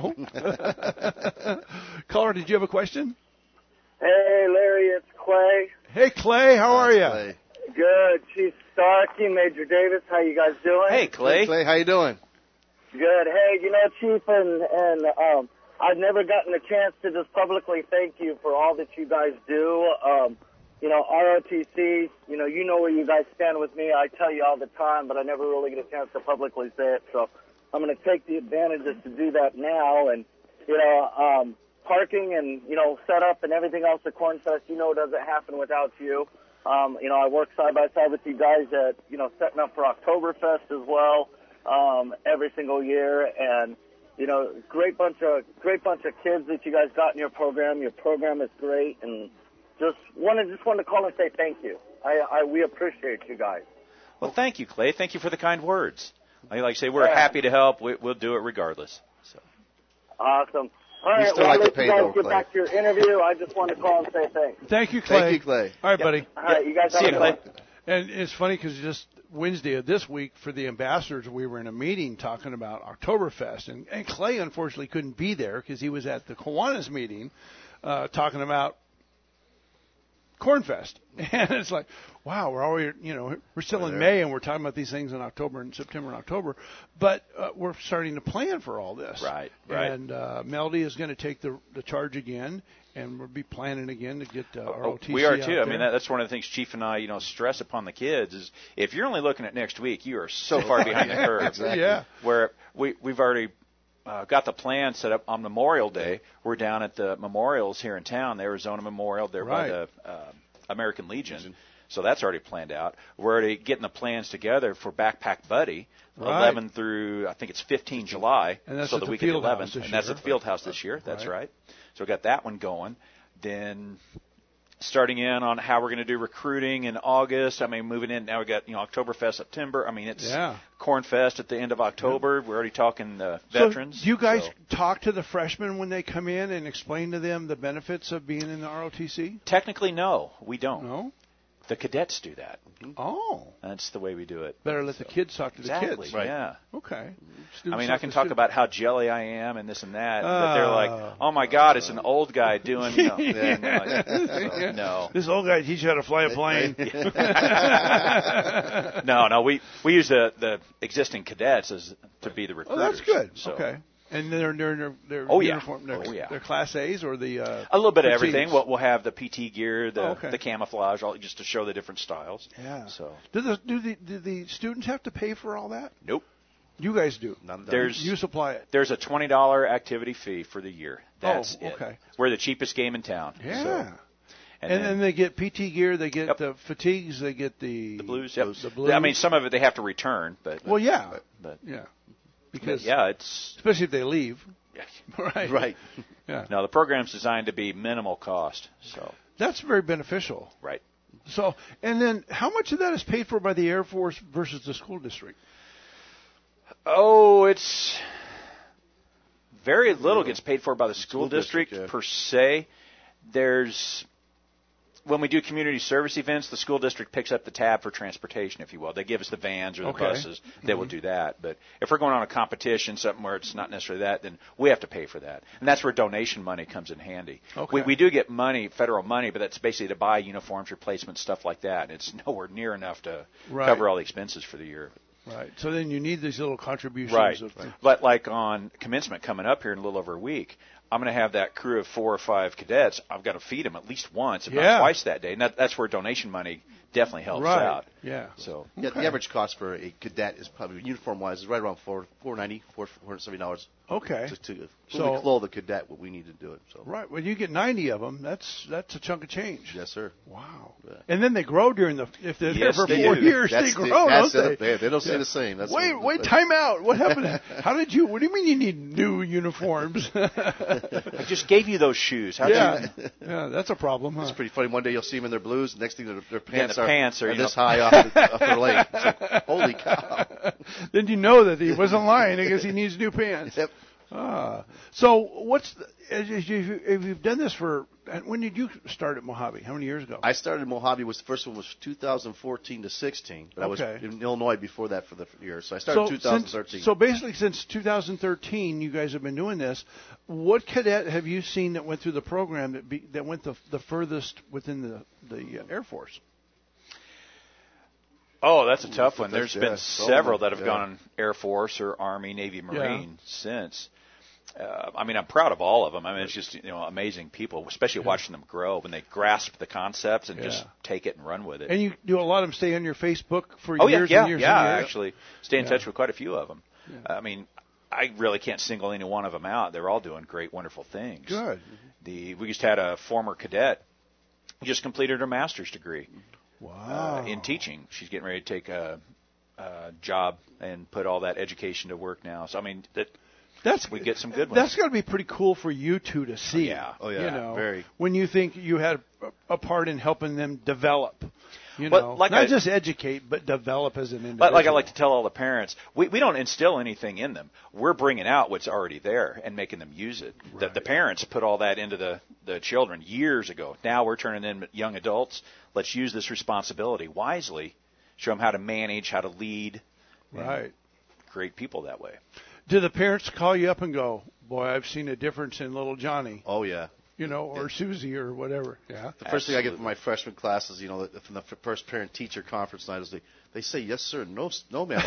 Caller, did you have a question? Hey, Larry, it's Clay. Hey, Clay, how are you? Good. Chief Starkey, Major Davis, how you guys doing? Hey, Clay. Hey, Clay, how you doing? Good. Hey, Chief, and I've never gotten a chance to just publicly thank you for all that you guys do. ROTC, you know where you guys stand with me. I tell you all the time, but I never really get a chance to publicly say it. So I'm going to take the advantages to do that now. And, parking and, setup and everything else at Cornfest, doesn't happen without you. I work side by side with you guys at, setting up for Oktoberfest as well, every single year. And, great bunch of kids that you guys got in your program. Your program is great. And just wanted to call and say thank you. We appreciate you guys. Well, thank you, Clay. Thank you for the kind words. Like I say, we're happy to help. We'll do it regardless. So. Awesome. All right, still like I'll let to pay you guys though, get Clay. back to your interview. I just wanted to call and say thanks. Thank you, Clay. Thank you, Clay. All right, buddy. All right, you guys have See a you, good Clay. one. And it's funny because just Wednesday of this week for the ambassadors, we were in a meeting talking about Oktoberfest, and Clay unfortunately couldn't be there because he was at the Kiwanis meeting talking about Cornfest. And it's like, wow, we're already, we're still in May and we're talking about these things in October and September and October, but we're starting to plan for all this. Right. And Melody is going to take the charge again, and we'll be planning again to get ROTC. We are too. out I mean, there. that's one of the things Chief and I, stress upon the kids is if you're only looking at next week, you are so far behind the curve. Exactly. Yeah. Where we've already got the plan set up on Memorial Day. We're down at the memorials here in town, the Arizona Memorial, there by the American Legion. So that's already planned out. We're already getting the plans together for Backpack Buddy, 11 through, I think it's 15 July. And that's so at the the week of Field 11th. House this And that's year. at the Field House this year. That's right. So we got that one going. Then starting in on how we're going to do recruiting in August. I mean, moving in, now we got, Oktoberfest, September. I mean, it's Cornfest at the end of October. We're already talking veterans. So do you guys talk to the freshmen when they come in and explain to them the benefits of being in the ROTC? Technically, no, we don't. No? The cadets do that. Oh. That's the way we do it. Better let the kids talk to the Exactly, kids. yeah. Okay. I mean, I can talk about how jelly I am and this and that, but they're like, oh, my God, it's an old guy doing, no. This old guy teaches you how to fly a plane. No, we use the existing cadets to be the recruiters. Oh, that's good. So. Okay. And they're Oh, yeah. uniform. Yeah. They're Class A's or the a little bit of fatigues? everything. We'll have the PT gear, the camouflage, all just to show the different styles. Yeah. So Do the students have to pay for all that? Nope. You guys do. You supply it. There's a $20 activity fee for the year. That's okay. it. We're the cheapest game in town. Yeah. So, and then they get PT gear, they get the fatigues, they get the blues. The blues. I mean, some of it they have to return, but yeah. But because it's especially if they leave. Right. Yeah. No, the program's designed to be minimal cost. So that's very beneficial. Right. So, and then how much of that is paid for by the Air Force versus the school district? Oh, it's very little gets paid for by the school district per se. There's when we do community service events, the school district picks up the tab for transportation, if you will. They give us the vans or the buses. They will do that. But if we're going on a competition, something where it's not necessarily that, then we have to pay for that. And that's where donation money comes in handy. Okay. We do get money, federal money, but that's basically to buy uniforms, replacements, stuff like that. And it's nowhere near enough to cover all the expenses for the year. Right. So then you need these little contributions. Right. But like on commencement coming up here in a little over a week, I'm going to have that crew of 4 or 5 cadets. I've got to feed them at least once, if not twice that day. And that's where donation money definitely helps out. Yeah. So the average cost for a cadet is probably uniform-wise is right around $470. Okay. To fully clothe the cadet, what we need to do it. So. Right. When you get 90 of them, that's a chunk of change. Yes, sir. Wow. Yeah. And then they grow during if they're there for 4 years, they grow, don't they? They don't stay the same. That's wait, time out. What happened? What do you mean you need new uniforms? I just gave you those shoes. Yeah, that's a problem. Huh? It's pretty funny. One day you'll see them in their blues. The next thing their pants are this high off their leg. It's like, holy cow. Then you know that he wasn't lying because he needs new pants. Yep. So if you've done this when did you start at Mojave? How many years ago? I started at Mojave. The first one was 2014 to 16, but I was in Illinois before that for the year. So I started in 2013. So basically, since 2013, you guys have been doing this. What cadet have you seen that went through the program that went the furthest within the Air Force? Oh, that's a tough one. There's been several that have gone Air Force or Army, Navy, Marine since. I'm proud of all of them. It's just amazing people, especially watching them grow when they grasp the concepts and just take it and run with it. And you do a lot of them stay on your Facebook for years and years and years? I actually stay in touch with quite a few of them. Yeah. I really can't single any one of them out. They're all doing great, wonderful things. Good. We just had a former cadet who just completed her master's degree. Wow. In teaching. She's getting ready to take a job and put all that education to work now. So, we get some good ones. That's got to be pretty cool for you two to see. Oh, yeah. Very. When you think you had a part in helping them develop. Not just educate, but develop as an individual. But like I like to tell all the parents, we don't instill anything in them. We're bringing out what's already there and making them use it. Right. The parents put all that into the children years ago. Now we're turning in young adults. Let's use this responsibility wisely, show them how to manage, how to lead, right? Create people that way. Do the parents call you up and go, boy, I've seen a difference in little Johnny? Oh, yeah. Or Susie or whatever. Yeah. The first thing I get from my freshman classes, from the first parent-teacher conference night is they say yes, sir, no, ma'am.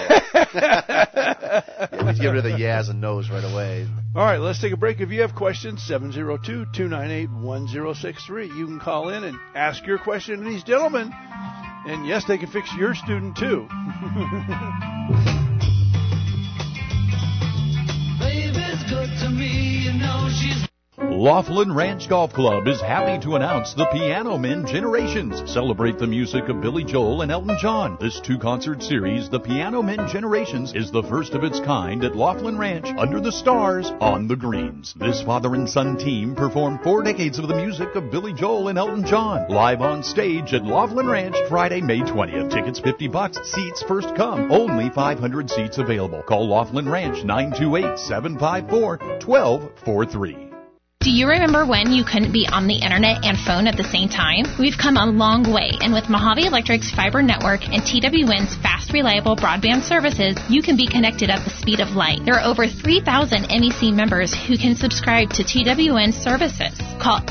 We get rid of the yes and no's right away. All right, let's take a break. If you have questions, 702-298-1063. You can call in and ask your question to these gentlemen. And, yes, they can fix your student, too. Baby's good to me, she's... Laughlin Ranch Golf Club is happy to announce the Piano Men Generations. Celebrate the music of Billy Joel and Elton John. This 2-concert series, the Piano Men Generations, is the first of its kind at Laughlin Ranch, under the stars, on the greens. This father and son team performed 4 decades of the music of Billy Joel and Elton John, live on stage at Laughlin Ranch, Friday, May 20th. Tickets $50. Seats first come. Only 500 seats available. Call Laughlin Ranch, 928-754-1243. Do you remember when you couldn't be on the internet and phone at the same time? We've come a long way, and with Mojave Electric's fiber network and TWN's fast, reliable broadband services, you can be connected at the speed of light. There are over 3,000 MEC members who can subscribe to TWN services. Call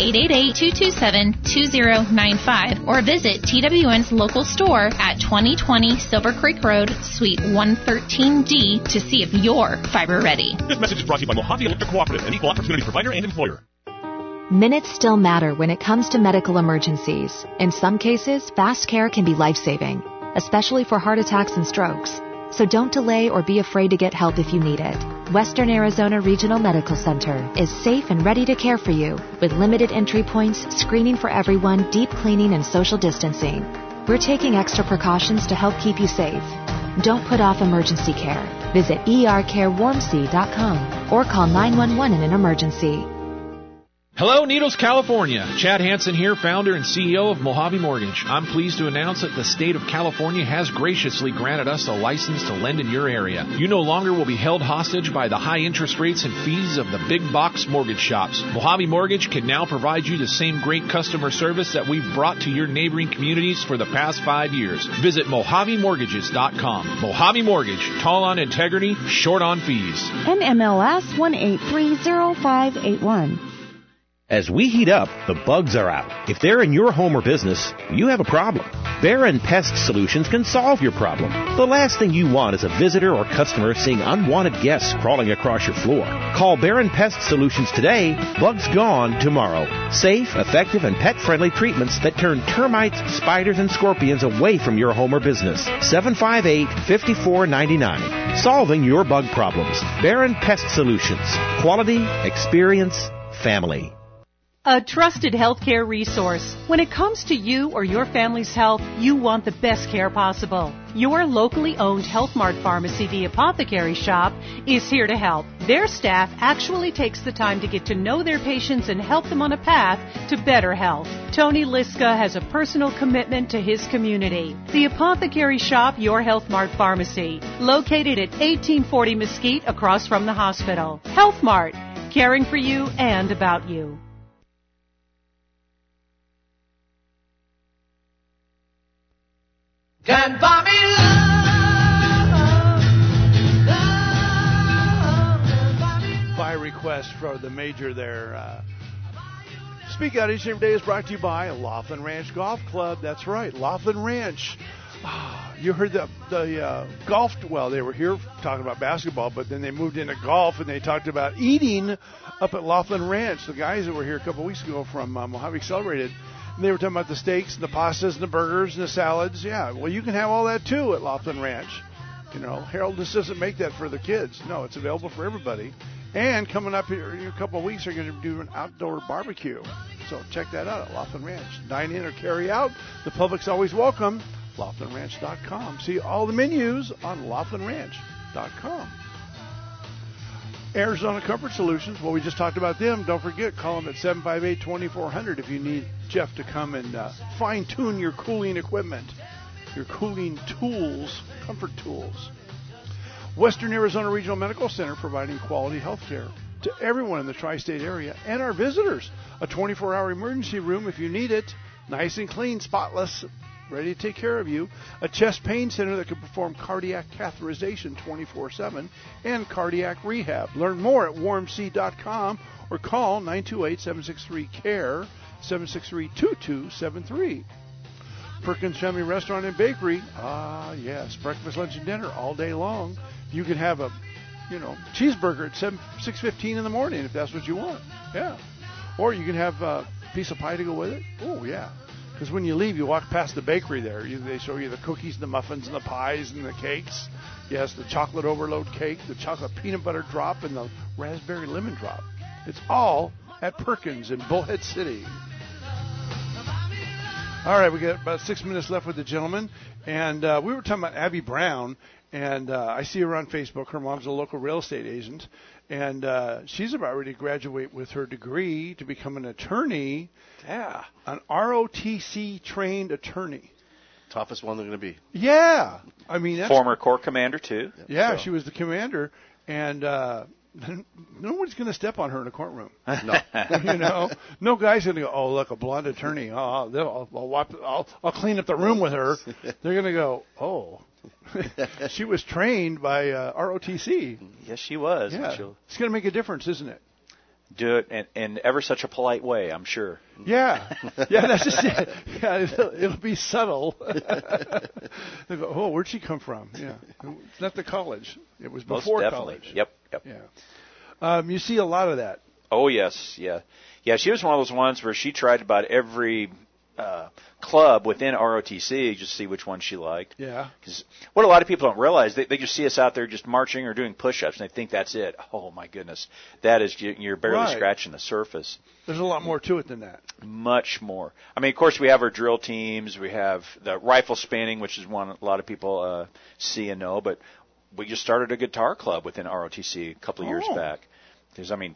888-227-2095 or visit TWN's local store at 2020 Silver Creek Road, Suite 113D to see if you're fiber ready. This message is brought to you by Mojave Electric Cooperative, an equal opportunity provider and employer. Minutes still matter when it comes to medical emergencies. In some cases, fast care can be life-saving, especially for heart attacks and strokes. So don't delay or be afraid to get help if you need it. Western Arizona Regional Medical Center is safe and ready to care for you with limited entry points, screening for everyone, deep cleaning, and social distancing. We're taking extra precautions to help keep you safe. Don't put off emergency care. Visit ercarewarmc.com or call 911 in an emergency. Hello, Needles, California. Chad Hansen here, founder and CEO of Mojave Mortgage. I'm pleased to announce that the state of California has graciously granted us a license to lend in your area. You no longer will be held hostage by the high interest rates and fees of the big box mortgage shops. Mojave Mortgage can now provide you the same great customer service that we've brought to your neighboring communities for the past 5 years. Visit MojaveMortgages.com. Mojave Mortgage, tall on integrity, short on fees. NMLS 1830581. As we heat up, the bugs are out. If they're in your home or business, you have a problem. Baron Pest Solutions can solve your problem. The last thing you want is a visitor or customer seeing unwanted guests crawling across your floor. Call Baron Pest Solutions today. Bugs gone tomorrow. Safe, effective, and pet-friendly treatments that turn termites, spiders, and scorpions away from your home or business. 758-5499. Solving your bug problems. Baron Pest Solutions. Quality, experience, family. A trusted healthcare resource. When it comes to you or your family's health, you want the best care possible. Your locally owned Health Mart pharmacy, The Apothecary Shop, is here to help. Their staff actually takes the time to get to know their patients and help them on a path to better health. Tony Liska has a personal commitment to his community. The Apothecary Shop, your Health Mart pharmacy, located at 1840 Mesquite across from the hospital. Health Mart, caring for you and about you. Can't buy me love. By request for the major there. Speak Out each and every day is brought to you by Laughlin Ranch Golf Club. That's right, Laughlin Ranch. You heard the golf. Well, they were here talking about basketball, but then they moved into golf and they talked about eating up at Laughlin Ranch. The guys that were here a couple weeks ago from Mojave Accelerated. And they were talking about the steaks and the pastas and the burgers and the salads. Yeah, well, you can have all that, too, at Laughlin Ranch. You know, Harold just doesn't make that for the kids. No, it's available for everybody. And coming up here in a couple of weeks, they're going to do an outdoor barbecue. So check that out at Laughlin Ranch. Dine in or carry out. The public's always welcome. LaughlinRanch.com. See all the menus on LaughlinRanch.com. Arizona Comfort Solutions, well, we just talked about them. Don't forget, call them at 758-2400 if you need Jeff to come and fine-tune your cooling equipment, your cooling tools, comfort tools. Western Arizona Regional Medical Center, providing quality health care to everyone in the tri-state area and our visitors. A 24-hour emergency room if you need it, nice and clean, spotless, ready to take care of you. A chest pain center that can perform cardiac catheterization 24/7 and cardiac rehab. Learn more at warmc.com or call 928-763-CARE, 763-2273. Perkins Family Restaurant and Bakery. Ah, yes, breakfast, lunch, and dinner all day long. You can have a, cheeseburger at 6:15 in the morning if that's what you want. Yeah. Or you can have a piece of pie to go with it. Oh, yeah. Because when you leave, you walk past the bakery there. They show you the cookies and the muffins and the pies and the cakes. Yes, the chocolate overload cake, the chocolate peanut butter drop, and the raspberry lemon drop. It's all at Perkins in Bullhead City. All right, we got about 6 minutes left with the gentleman. And we were talking about Abby Brown. And I see her on Facebook. Her mom's a local real estate agent. And she's about ready to graduate with her degree to become an attorney. Yeah. An ROTC-trained attorney. Toughest one they're going to be. Yeah. I mean, that's... Former Corps commander, too. Yeah, so. She was the commander. And nobody's going to step on her in a courtroom. No. No guy's going to go, oh, look, a blonde attorney. Oh, I'll clean up the room with her. They're going to go, oh. She was trained by ROTC. Yes, she was. Yeah. It's going to make a difference, isn't it? Do it in ever such a polite way, I'm sure. Yeah. Yeah, that's just it. Yeah, it'll be subtle. They go, oh, where'd she come from? Yeah. It's not the college. It was before college. Yep. Yeah. You see a lot of that. Oh, yes. Yeah. Yeah, she was one of those ones where she tried about every club within ROTC just to see which one she liked. Yeah. Because what a lot of people don't realize, they just see us out there just marching or doing push-ups, and they think that's it. Oh, my goodness. That is, you're barely scratching the surface. There's a lot more to it than that. Much more. I mean, of course, we have our drill teams. We have the rifle spinning, which is one a lot of people see and know, but we just started a guitar club within ROTC a couple of years back. Because, I mean,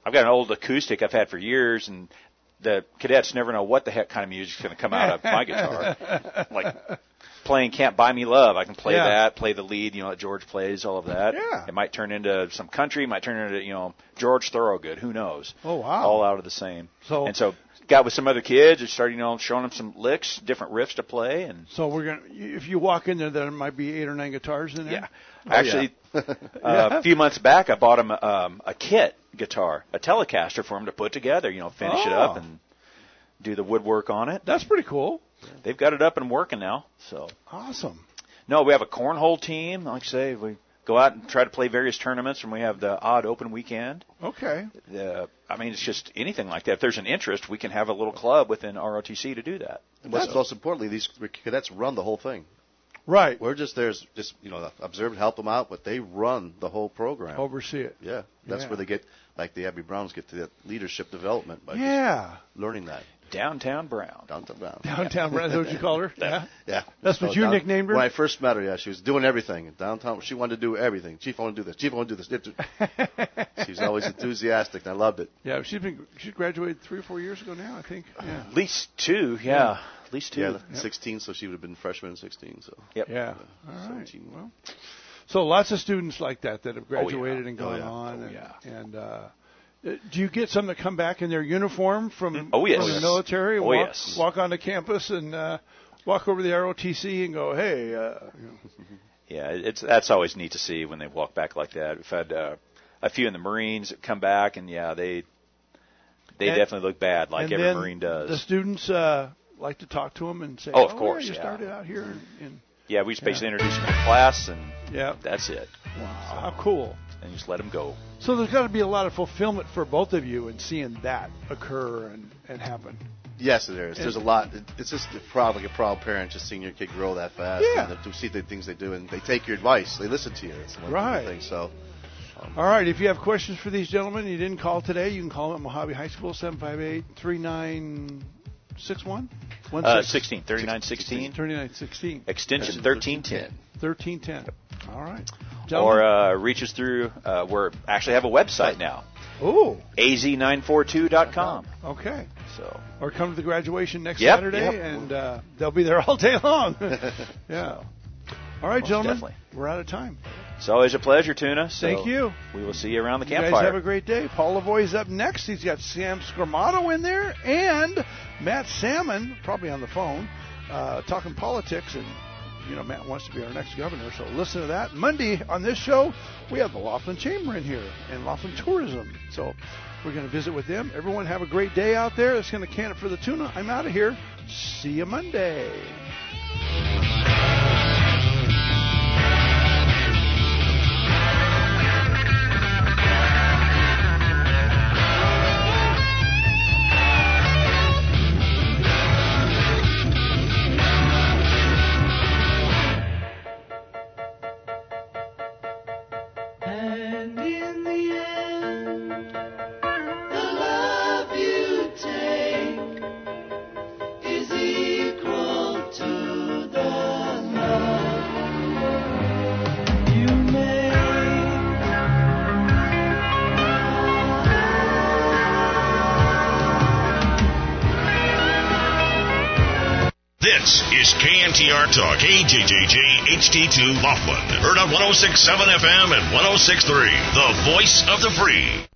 I've got an old acoustic I've had for years, and the cadets never know what the heck kind of music's going to come out of my guitar. Like playing Can't Buy Me Love, I can play that, play the lead, that George plays, all of that. Yeah. It might turn into some country, it might turn into, George Thorogood, who knows? Oh, wow. All out of the same. So got with some other kids and started, showing them some licks, different riffs to play. And so if you walk in there might be 8 or 9 guitars in there? Yeah. Actually, a few months back, I bought him a kit guitar, a Telecaster for him to put together, finish it up and do the woodwork on it. That's pretty cool. They've got it up and working now. So awesome. No, we have a cornhole team. Like I say, we go out and try to play various tournaments, and we have the odd open weekend. Okay. It's just anything like that. If there's an interest, we can have a little club within ROTC to do that. And most importantly, these cadets run the whole thing. Right. We're just there, observe and help them out, but they run the whole program. Oversee it. Yeah. That's where they get, like the Abbey Browns, get to that leadership development by just learning that. Downtown Brown. Downtown Brown. Downtown Brown, is that what you called her? Yeah. Yeah. That's what you nicknamed her? When I first met her, she was doing everything. Downtown, she wanted to do everything. Chief, I want to do this. Chief, I want to do this. She's always enthusiastic, and I loved it. Yeah, she graduated 3 or 4 years ago now, I think. Yeah. At least 2, yeah. At least 2. Yeah, 16, so she would have been freshman in 16. So. Yep. Yeah. All right. Well, so lots of students like that have graduated and gone on. And do you get some that come back in their uniform from the military? Walk onto campus and walk over to the ROTC and go, hey. Yeah, that's always neat to see when they walk back like that. We've had a few in the Marines that come back, and they definitely look bad, like every Marine does. The students like to talk to them and say, of course, you started out here. Yeah, we just basically introduce them in class, and that's it. Wow, how cool. And just let them go. So there's got to be a lot of fulfillment for both of you in seeing that occur and happen. Yes, there is. There's a lot. It's just like a proud parent just seeing your kid grow that fast. Yeah. And to see the things they do, and they take your advice. They listen to you. It's one thing. So. All right. If you have questions for these gentlemen, you didn't call today, you can call them at Mojave High School, 758-3961. 16, 3916. 3916. Extension 1310. 1310. All right. Gentlemen. Or reach us through, we actually have a website now. Ooh. az942.com. Okay. So. Or come to the graduation next Saturday, and they'll be there all day long. Yeah. All right, gentlemen. Definitely. We're out of time. It's always a pleasure, Tuna. So thank you. We will see you around the you campfire. You guys have a great day. Paul Lavoie's up next. He's got Sam Scrimato in there and Matt Salmon, probably on the phone, talking politics. And, Matt wants to be our next governor. So listen to that. Monday on this show, we have the Laughlin Chamber in here and Laughlin Tourism. So we're going to visit with them. Everyone have a great day out there. That's going to can it for the Tuna. I'm out of here. See you Monday. This is KNTR Talk, KJJJ HD2 Laughlin. Heard on 106.7 FM and 106.3, the voice of the free.